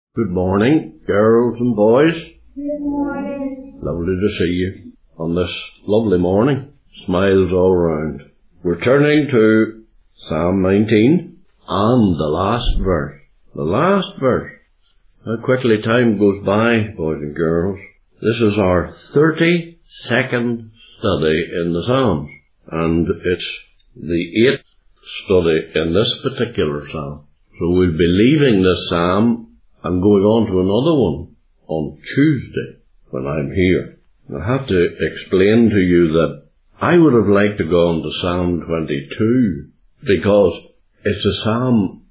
Good morning, girls and boys. Good morning. Lovely to see you on this lovely morning. Smiles all round. We're turning to Psalm 19 and the last verse. The last verse. How quickly time goes by, boys and girls. This is our 32nd study in the Psalms, and it's the 8th study in this particular Psalm. So we'll be leaving this Psalm and going on to another one on Tuesday when I'm here. I have to explain to you that I would have liked to go on to Psalm 22 because it's a psalm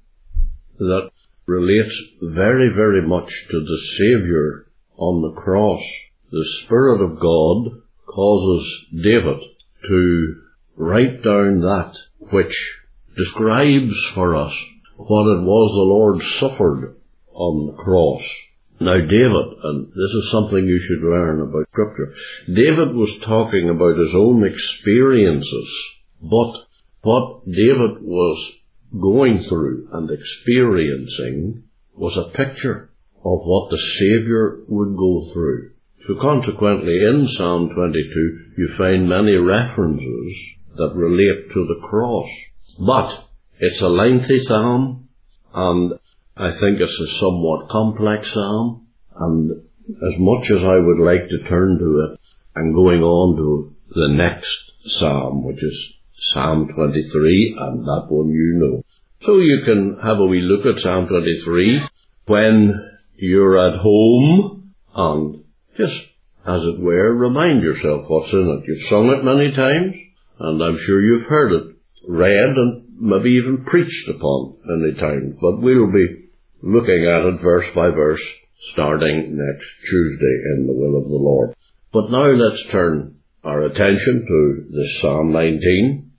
that relates very, very much to the Saviour on the cross. The Spirit of God causes David to write down that which describes for us what it was the Lord suffered on the cross. Now David, and this is something you should learn about Scripture, David was talking about his own experiences, but what David was going through and experiencing was a picture of what the Saviour would go through. So consequently, in Psalm 22, you find many references that relate to the cross. But it's a lengthy psalm, and I think it's a somewhat complex psalm, and as much as I would like to turn to it, I'm going on to the next psalm, which is Psalm 23, and that one you know. So you can have a wee look at Psalm 23 when you're at home, and just, as it were, remind yourself what's in it. You've sung it many times, and I'm sure you've heard it read and maybe even preached upon many times, but we'll be looking at it verse by verse starting next Tuesday in the will of the Lord. But now let's turn our attention to this Psalm 19.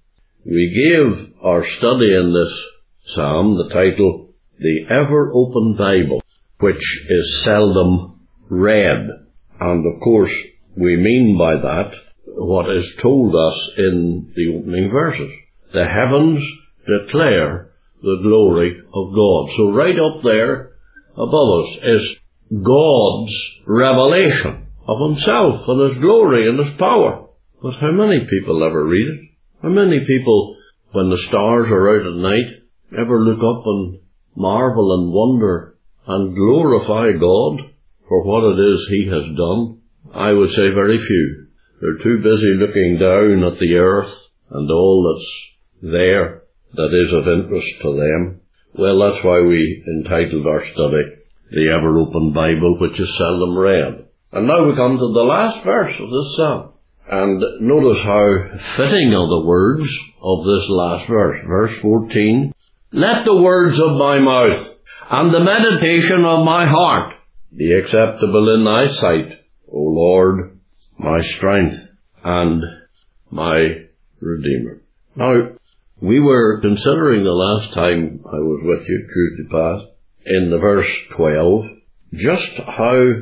We gave our study in this psalm the title, The Ever-Open Bible, which is seldom read. And of course, we mean by that what is told us in the opening verses. The heavens declare the glory of God. So right up there above us is God's revelation of himself and his glory and his power. But how many people ever read it? How many people, when the stars are out at night, ever look up and marvel and wonder and glorify God for what it is he has done? I would say very few. They're too busy looking down at the earth and all that's there that is of interest to them. Well, that's why we entitled our study, The Ever-Open Bible, which is seldom read. And now we come to the last verse of this psalm. And notice how fitting are the words of this last verse. Verse 14, Let the words of my mouth and the meditation of my heart be acceptable in thy sight, O Lord, my strength and my Redeemer. Now, we were considering the last time I was with you, Tuesday past, in the verse 12, just how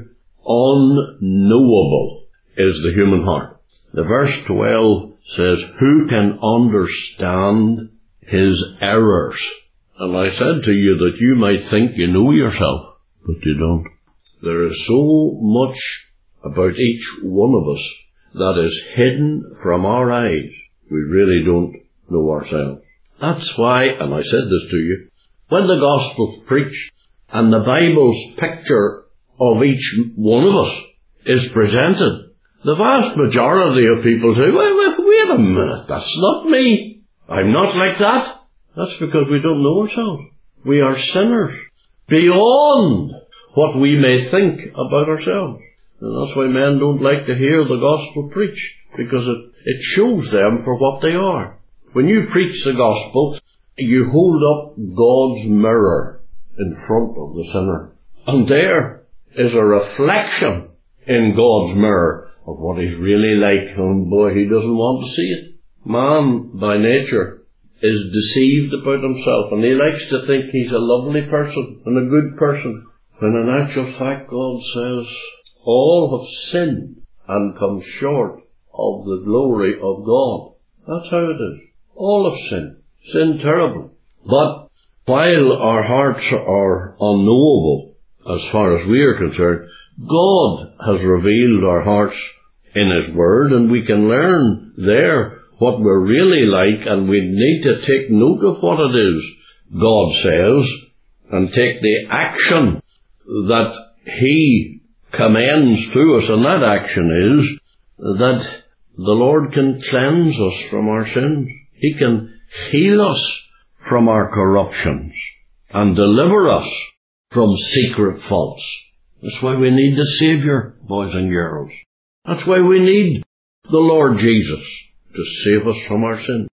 unknowable is the human heart. The verse 12 says, Who can understand his errors? And I said to you that you might think you know yourself, but you don't. There is so much about each one of us that is hidden from our eyes. We really don't know ourselves. That's why, and I said this to you, when the Gospel's preached and the Bible's picture of each one of us is presented, the vast majority of people say, wait a minute, that's not me. I'm not like that. That's because we don't know ourselves. We are sinners beyond what we may think about ourselves. And that's why men don't like to hear the Gospel preached, because it shows them for what they are. When you preach the Gospel, you hold up God's mirror in front of the sinner. And there is a reflection in God's mirror of what he's really like. And boy, he doesn't want to see it. Man, by nature, is deceived about himself, and he likes to think he's a lovely person and a good person, when in actual fact God says, all have sinned and come short of the glory of God. That's how it is. All have sinned. Sinned terribly. But while our hearts are unknowable as far as we are concerned, God has revealed our hearts in His Word, and we can learn there what we're really like, and we need to take note of what it is God says and take the action that He commends to us, and that action is that the Lord can cleanse us from our sins. He can heal us from our corruptions and deliver us from secret faults. That's why we need the Saviour, boys and girls. That's why we need the Lord Jesus to save us from our sins.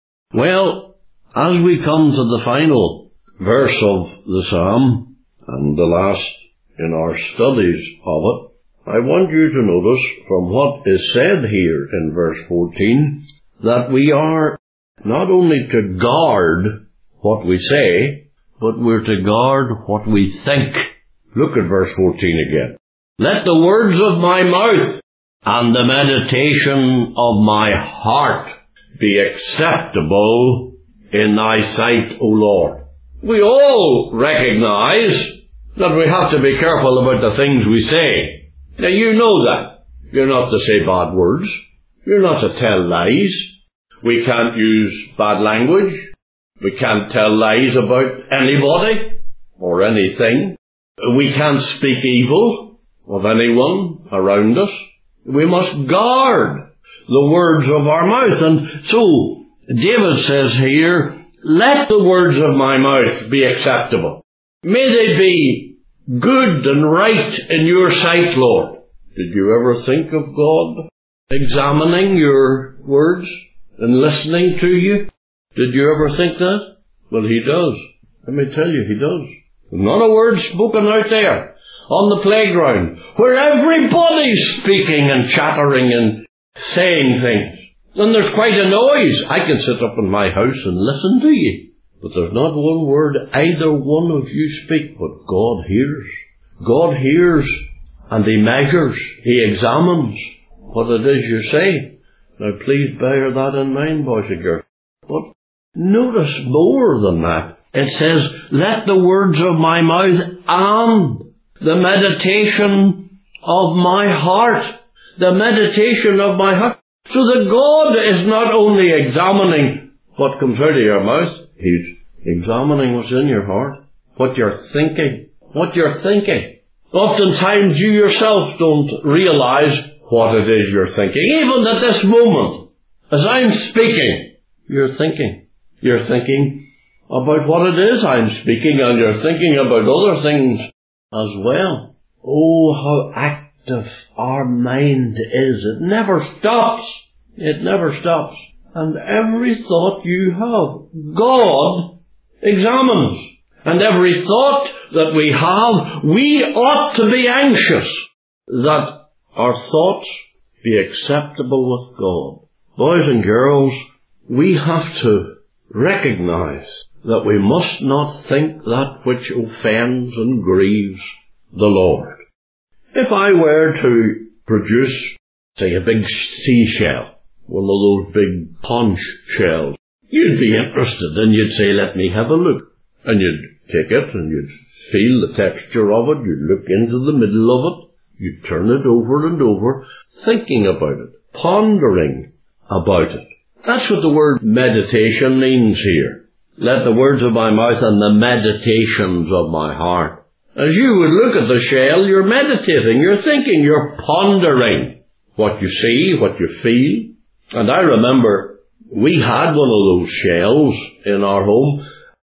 Well, as we come to the final verse of the psalm, and the last in our studies of it, I want you to notice from what is said here in verse 14, that we are not only to guard what we say, but we're to guard what we think. Look at verse 14 again. Let the words of my mouth and the meditation of my heart be acceptable in thy sight, O Lord. We all recognize that we have to be careful about the things we say. Now you know that. You're not to say bad words. You're not to tell lies. We can't use bad language. We can't tell lies about anybody or anything. We can't speak evil of anyone around us. We must guard the words of our mouth. And so David says here, let the words of my mouth be acceptable. May they be good and right in your sight, Lord. Did you ever think of God examining your words and listening to you? Did you ever think that? Well, He does. Let me tell you, He does. Not a word spoken out there on the playground where everybody's speaking and chattering and saying things. And there's quite a noise. I can sit up in my house and listen to you, but there's not one word either one of you speak, but God hears. God hears, and He measures, He examines what it is you say. Now please bear that in mind, boys and girls. But notice more than that. It says, let the words of my mouth and the meditation of my heart. The meditation of my heart. So that God is not only examining what comes out of your mouth, He's examining what's in your heart. What you're thinking. What you're thinking. Oftentimes you yourself don't realize what it is you're thinking. Even at this moment, as I'm speaking, you're thinking. You're thinking about what it is I'm speaking, and you're thinking about other things as well. Oh, how active our mind is. It never stops. It never stops. And every thought you have, God examines. And every thought that we have, we ought to be anxious that our thoughts be acceptable with God. Boys and girls, we have to recognize that we must not think that which offends and grieves the Lord. If I were to produce, say, a big seashell, one of those big conch shells, you'd be interested and you'd say, let me have a look. And you'd take it and you'd feel the texture of it, you'd look into the middle of it, you'd turn it over and over, thinking about it, pondering about it. That's what the word meditation means here. Let the words of my mouth and the meditations of my heart. As you would look at the shell, you're meditating, you're thinking, you're pondering what you see, what you feel. And I remember we had one of those shells in our home,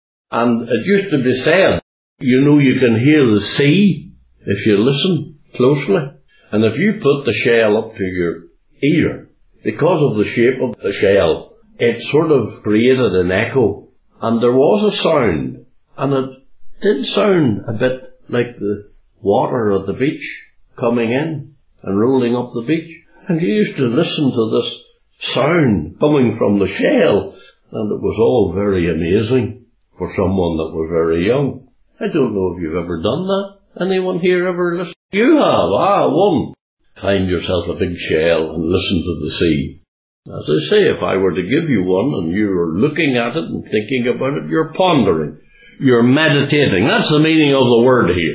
and it used to be said, you know, you can hear the sea if you listen closely. And if you put the shell up to your ear, because of the shape of the shell, it sort of created an echo. And there was a sound, and it did sound a bit like the water at the beach coming in and rolling up the beach. And you used to listen to this sound coming from the shell, and it was all very amazing for someone that was very young. I don't know if you've ever done that. Anyone here ever listened? You have, one. Find yourself a big shell and listen to the sea. As I say, if I were to give you one and you were looking at it and thinking about it, you're pondering. You're meditating. That's the meaning of the word here.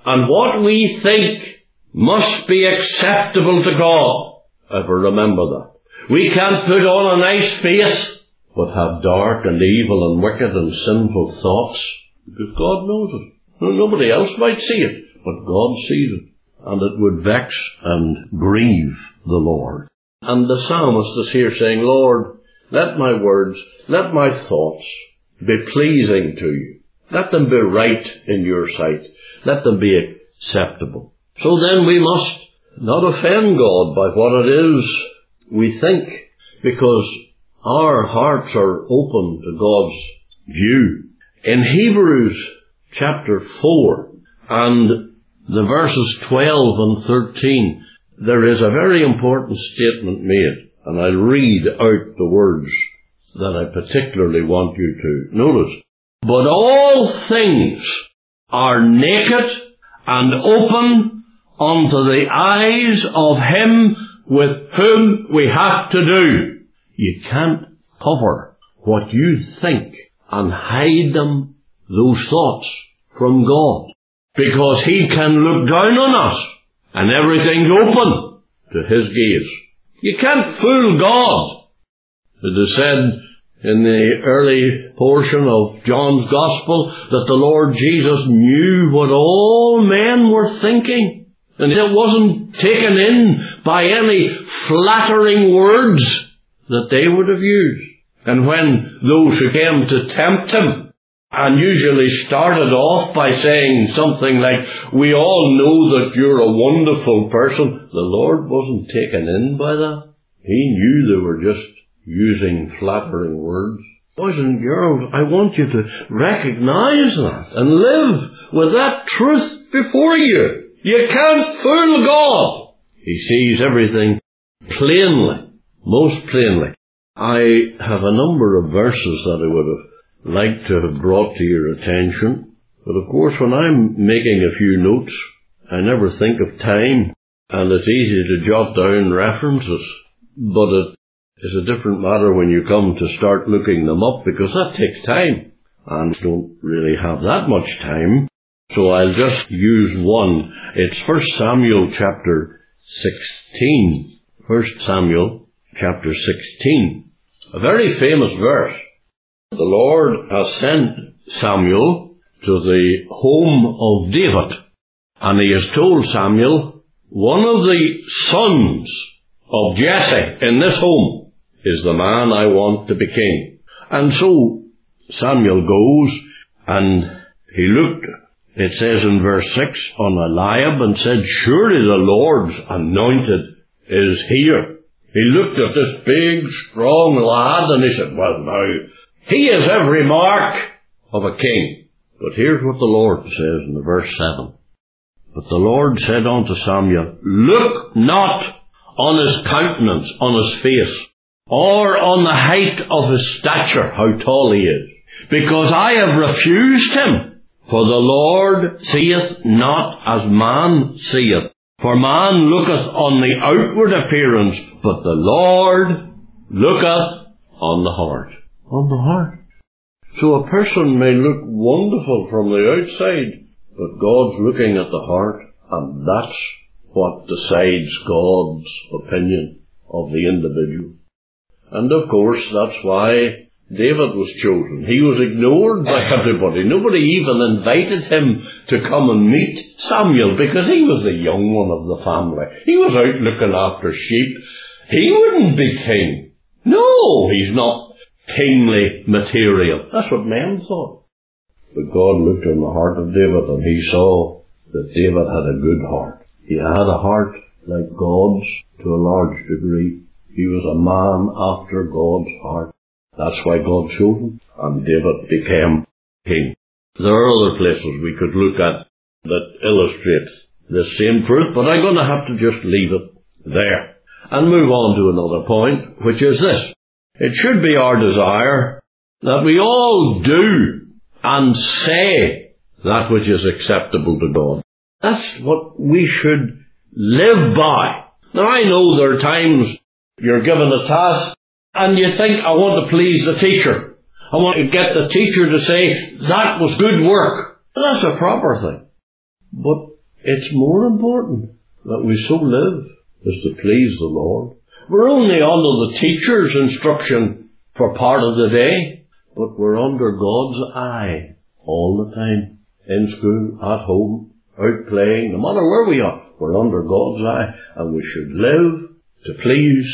And what we think must be acceptable to God. Ever remember that. We can't put on a nice face, but have dark and evil and wicked and sinful thoughts, because God knows it. Nobody else might see it, but God sees it. And it would vex and grieve the Lord. And the psalmist is here saying, Lord, let my words, let my thoughts be pleasing to you. Let them be right in your sight. Let them be acceptable. So then we must not offend God by what it is we think, because our hearts are open to God's view. In Hebrews chapter 4 and the verses 12 and 13, there is a very important statement made, and I'll read out the words that I particularly want you to notice. But all things are naked and open unto the eyes of him with whom we have to do. You can't cover what you think and hide them, those thoughts, from God, because he can look down on us and everything's open to his gaze. You can't fool God. It is said in the early portion of John's Gospel that the Lord Jesus knew what all men were thinking, and it wasn't taken in by any flattering words that they would have used. And when those who came to tempt him, and usually started off by saying something like, we all know that you're a wonderful person, the Lord wasn't taken in by that. He knew they were just using flattering words. Boys and girls, I want you to recognize that and live with that truth before you. You can't fool God. He sees everything plainly, most plainly. I have a number of verses that I would have liked to have brought to your attention, but of course when I'm making a few notes, I never think of time, and it's easy to jot down references, but it is a different matter when you come to start looking them up, because that takes time, and don't really have that much time, so I'll just use one. It's 1 Samuel chapter 16. 1 Samuel chapter 16. A very famous verse. The Lord has sent Samuel to the home of David, and he has told Samuel, one of the sons of Jesse in this home is the man I want to be king. And so Samuel goes, and he looked, it says in verse 6, on Eliab, and said, surely the Lord's anointed is here. He looked at this big, strong lad, and he said, well, now, he is every mark of a king. But here's what the Lord says in the verse 7. But the Lord said unto Samuel, look not on his countenance, on his face, or on the height of his stature, how tall he is, because I have refused him. For the Lord seeth not as man seeth. For man looketh on the outward appearance, but the Lord looketh on the heart. On the heart. So a person may look wonderful from the outside, but God's looking at the heart, and that's what decides God's opinion of the individual. And of course, that's why David was chosen. He was ignored by everybody. Nobody even invited him to come and meet Samuel, because he was the young one of the family. He was out looking after sheep. He wouldn't be king. No, he's not kingly material. That's what men thought. But God looked in the heart of David, and he saw that David had a good heart. He had a heart like God's to a large degree. He was a man after God's heart. That's why God chose him, and David became king. There are other places we could look at that illustrate this same truth, but I'm going to have to just leave it there and move on to another point, which is this. It should be our desire that we all do and say that which is acceptable to God. That's what we should live by. Now, I know there are times you're given a task and you think, I want to please the teacher. I want to get the teacher to say, that was good work. That's a proper thing. But It's more important that we so live as to please the Lord. We're only under the teacher's instruction for part of the day, but we're under God's eye all the time. In school, at home, out playing, no matter where we are, we're under God's eye, and we should live to please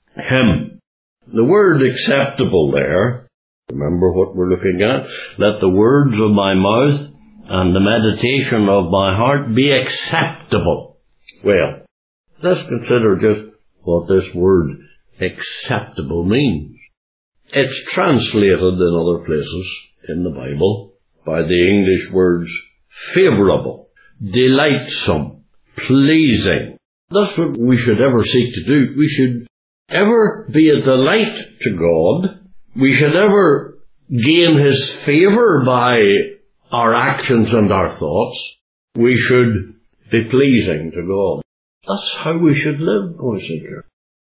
Him. The word acceptable there, remember what we're looking at? Let the words of my mouth and the meditation of my heart be acceptable. Well, let's consider just what this word acceptable means. It's translated in other places in the Bible by the English words favourable, delightsome, pleasing. That's what we should ever seek to do. We should ever be a delight to God. We should ever gain His favour by our actions and our thoughts. We should be pleasing to God. That's how we should live, boys and girls.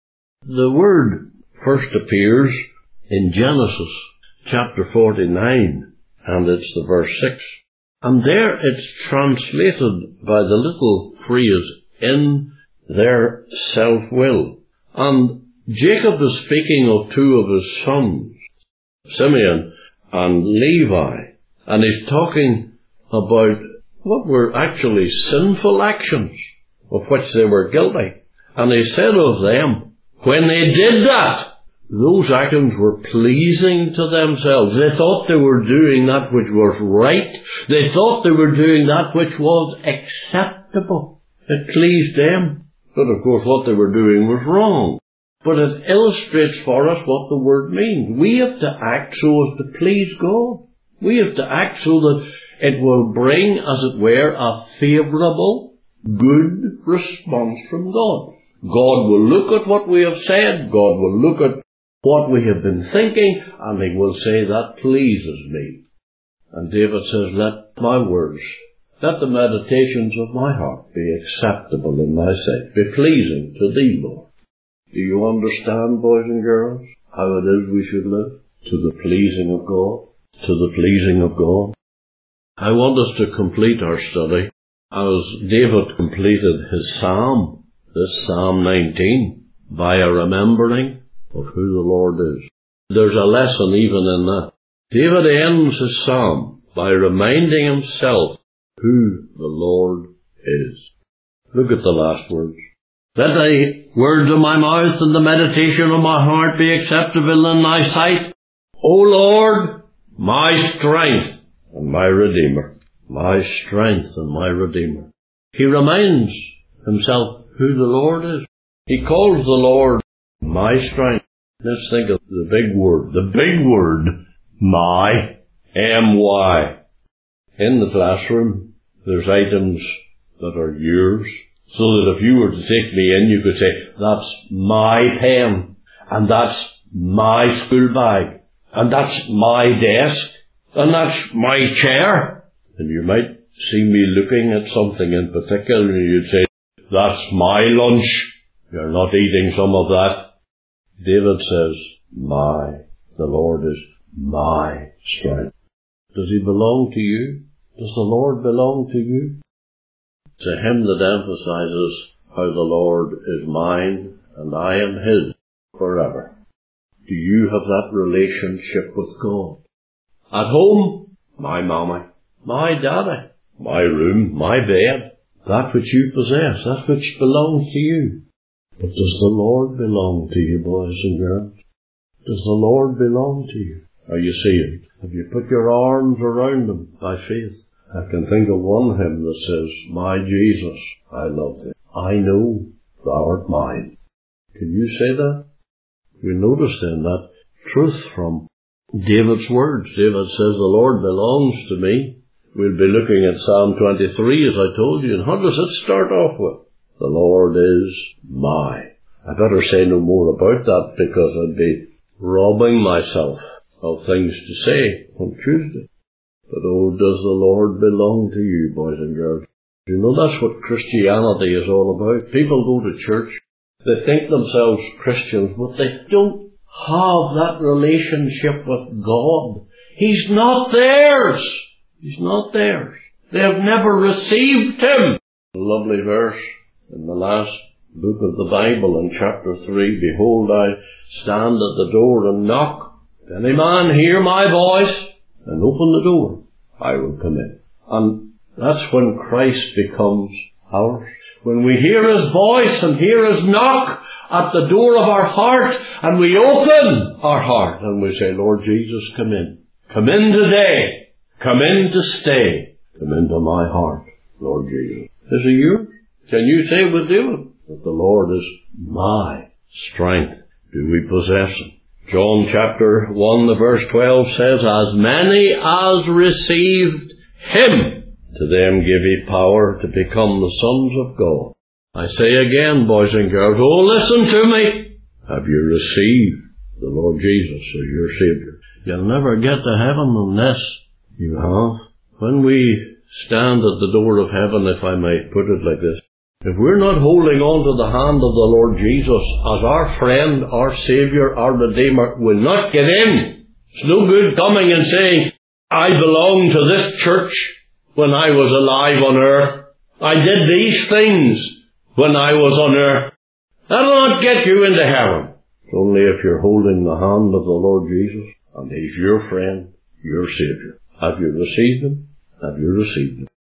The word first appears in Genesis chapter 49, and it's the verse 6. And there it's translated by the little phrase, in their self-will. And Jacob is speaking of two of his sons, Simeon and Levi, and he's talking about what were actually sinful actions of which they were guilty. And he said of them, when they did that, those actions were pleasing to themselves. They thought they were doing that which was right. They thought they were doing that which was acceptable. It pleased them. But of course what they were doing was wrong. But it illustrates for us what the word means. We have to act so as to please God. We have to act so that it will bring, as it were, a favourable, good response from God. God will look at what we have said. God will look at what we have been thinking, and He will say, that pleases me. And David says, let my words, let the meditations of my heart be acceptable in thy sight, be pleasing to thee, Lord. Do you understand, boys and girls, how it is we should live? To the pleasing of God. To the pleasing of God. I want us to complete our study as David completed his psalm, this Psalm 19, by a remembering of who the Lord is. There's a lesson even in that. David ends his psalm by reminding himself who the Lord is. Look at the last words. Let the words of my mouth and the meditation of my heart be acceptable in thy sight, O Lord, my strength and my Redeemer. My strength and my Redeemer. He reminds himself who the Lord is. He calls the Lord my strength. Let's think of the big word, my, M-Y. In the classroom, there's items that are yours, so that if you were to take me in, you could say, that's my pen, and that's my school bag, and that's my desk, and that's my chair. And you might see me looking at something in particular, and you'd say, that's my lunch. You're not eating some of that. David says, the Lord is my strength. Does He belong to you? Does the Lord belong to you? It's a hymn that emphasizes how the Lord is mine and I am His forever. Do you have that relationship with God? At home, my mommy, my daddy, my room, my bed, that which you possess, that which belongs to you. But does the Lord belong to you, boys and girls? Does the Lord belong to you? Are you saved? Have you put your arms around Him by faith? I can think of one hymn that says, my Jesus, I love Thee. I know Thou art mine. Can you say that? We notice then that truth from David's words. David says, the Lord belongs to me. We'll be looking at Psalm 23, as I told you. And how does it start off with? The Lord is my. I better say no more about that, because I'd be robbing myself of things to say on Tuesday. But oh, does the Lord belong to you, boys and girls? You know, that's what Christianity is all about. People go to church, they think themselves Christians, but they don't have that relationship with God. He's not theirs. He's not theirs. They have never received Him. A lovely verse in the last book of the Bible in chapter 3. Behold, I stand at the door and knock. If any man hear my voice and open the door, I will come in. And that's when Christ becomes ours. When we hear His voice and hear His knock at the door of our heart, and we open our heart and we say, Lord Jesus, come in. Come in today. Come in to stay. Come into my heart, Lord Jesus. Is it yours? Can you say with you that the Lord is my strength? Do we possess Him? John chapter 1, the verse 12 says, As many as received Him, to them give He power to become the sons of God. I say again, boys and girls, oh, listen to me. Have you received the Lord Jesus as your Saviour? You'll never get to heaven unless you have. When we stand at the door of heaven, if I might put it like this, if we're not holding on to the hand of the Lord Jesus as our friend, our Saviour, our Redeemer, we'll not get in. It's no good coming and saying, I belong to this church when I was alive on earth. I did these things when I was on earth. That'll not get you into heaven. It's only if you're holding the hand of the Lord Jesus and He's your friend, your Saviour. Have you received Him? Have you received Him?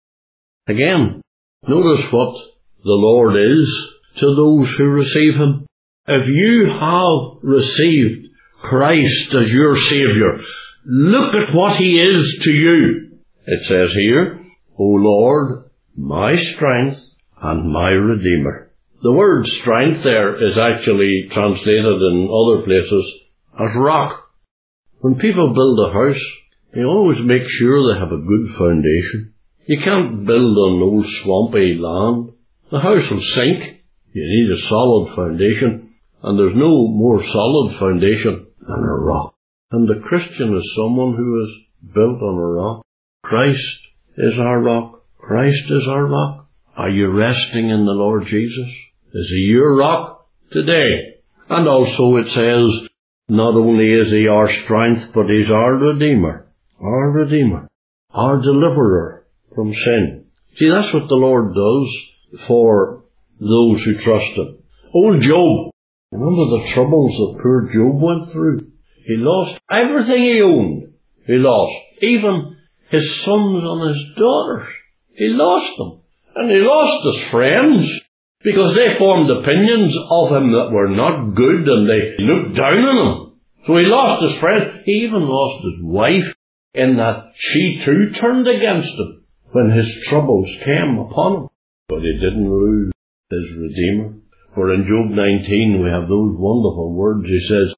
Again, notice what the Lord is to those who receive Him. If you have received Christ as your Saviour, look at what He is to you. It says here, O Lord, my strength and my Redeemer. The word strength there is actually translated in other places as rock. When people build a house, they always make sure they have a good foundation. You can't build on old swampy land. The house will sink. You need a solid foundation, and there's no more solid foundation than a rock. And the Christian is someone who is built on a rock. Christ is our rock. Christ is our rock. Are you resting in the Lord Jesus? Is He your rock today? And also it says, not only is He our strength, but He's our Redeemer. Our Redeemer. Our deliverer from sin. See, that's what the Lord does for those who trust Him. Old Job, remember the troubles that poor Job went through? He lost everything he owned. He lost even his sons and his daughters. He lost them. And he lost his friends, because they formed opinions of him that were not good, and they looked down on him. So he lost his friends. He even lost his wife, in that she too turned against him when his troubles came upon him. But he didn't lose his Redeemer. For in Job 19 we have those wonderful words. He says,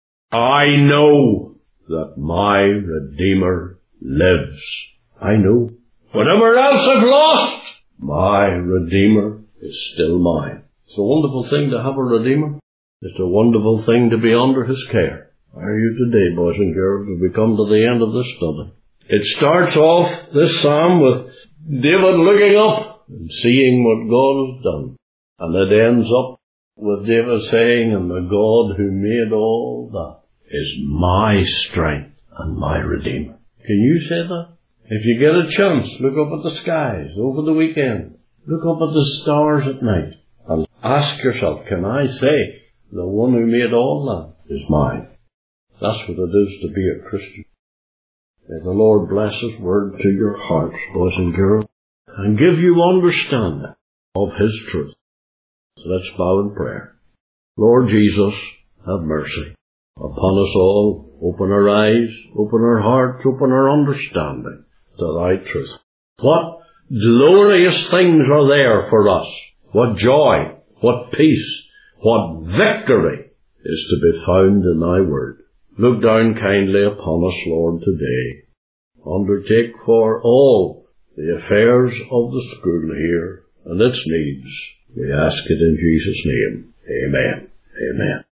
I know that my Redeemer lives. I know. Whatever else I've lost, my Redeemer is still mine. It's a wonderful thing to have a Redeemer. It's a wonderful thing to be under His care. Are you today, boys and girls, as we come to the end of this study? It starts off, this psalm, with David looking up and seeing what God has done. And it ends up with David saying, and the God who made all that is my strength and my Redeemer. Can you say that? If you get a chance, look up at the skies over the weekend. Look up at the stars at night and ask yourself, can I say, the one who made all that is mine? That's what it is to be a Christian. May the Lord bless His word to your hearts, boys and girls, and give you understanding of His truth. So let's bow in prayer. Lord Jesus, have mercy upon us all. Open our eyes, open our hearts, open our understanding to Thy truth. What glorious things are there for us. What joy, what peace, what victory is to be found in Thy word. Look down kindly upon us, Lord, today. Undertake for all the affairs of the school here and its needs. We ask it in Jesus' name. Amen. Amen.